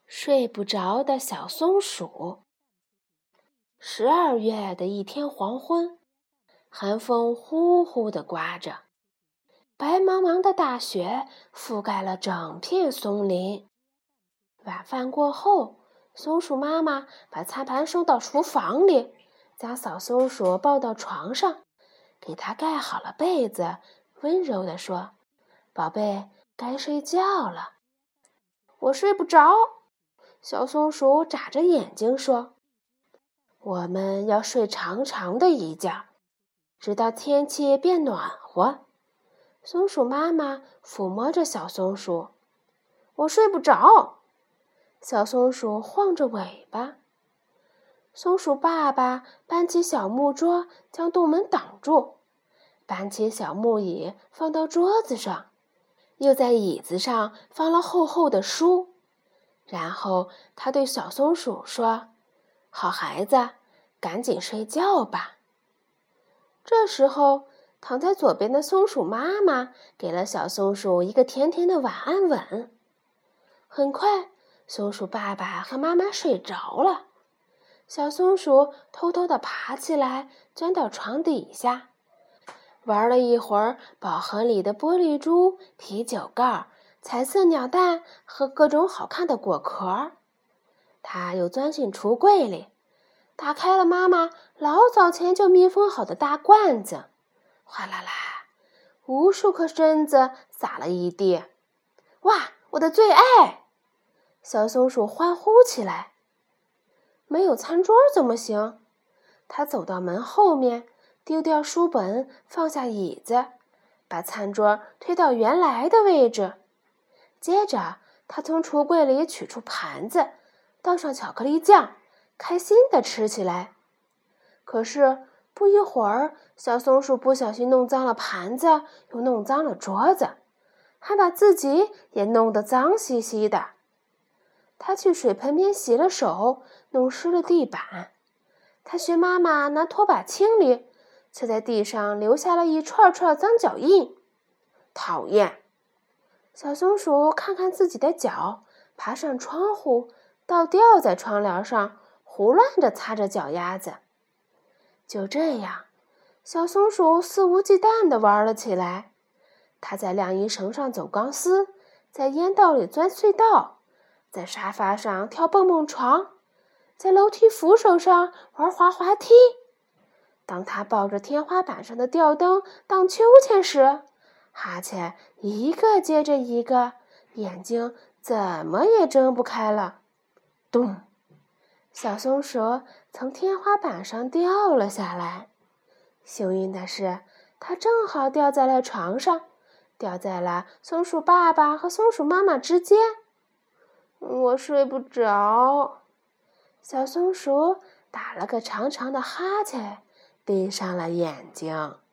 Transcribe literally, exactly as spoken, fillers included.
睡不着的小松鼠。十二月的一天黄昏，寒风呼呼地刮着，白茫茫的大雪覆盖了整片松林。晚饭过后，松鼠妈妈把餐盘送到厨房里，将小松鼠抱到床上，给它盖好了被子，温柔地说：“宝贝，该睡觉了。”我睡不着。小松鼠眨着眼睛说：“我们要睡长长的一觉，直到天气变暖和。”松鼠妈妈抚摸着小松鼠：“我睡不着。”小松鼠晃着尾巴。松鼠爸爸搬起小木桌，将洞门挡住，搬起小木椅放到桌子上，又在椅子上放了厚厚的书。然后他对小松鼠说：“好孩子，赶紧睡觉吧。”这时候，躺在左边的松鼠妈妈给了小松鼠一个甜甜的晚安吻。很快，松鼠爸爸和妈妈睡着了。小松鼠偷偷地爬起来，钻到床底下，玩了一会儿宝盒里的玻璃珠、啤酒盖、彩色鸟蛋和各种好看的果壳。他又钻进橱柜里，打开了妈妈老早前就密封好的大罐子，哗啦啦，无数颗榛子洒了一地。哇，我的最爱！小松鼠欢呼起来。没有餐桌怎么行？他走到门后面，丢掉书本，放下椅子，把餐桌推到原来的位置。接着，他从橱柜里取出盘子，倒上巧克力酱，开心地吃起来。可是不一会儿，小松鼠不小心弄脏了盘子，又弄脏了桌子，还把自己也弄得脏兮兮的。他去水盆边洗了手，弄湿了地板。他学妈妈拿拖把清理，却在地上留下了一串串脏脚印。讨厌！小松鼠看看自己的脚，爬上窗户，倒吊在窗帘上，胡乱地擦着脚丫子。就这样，小松鼠肆无忌惮地玩了起来。它在晾衣绳上走钢丝，在烟道里钻隧道，在沙发上跳蹦蹦床，在楼梯扶手上玩滑滑梯。当它抱着天花板上的吊灯荡秋千时，哈欠一个接着一个，眼睛怎么也睁不开了。咚！小松鼠从天花板上掉了下来。幸运的是，它正好掉在了床上，掉在了松鼠爸爸和松鼠妈妈之间。我睡不着。小松鼠打了个长长的哈欠，闭上了眼睛。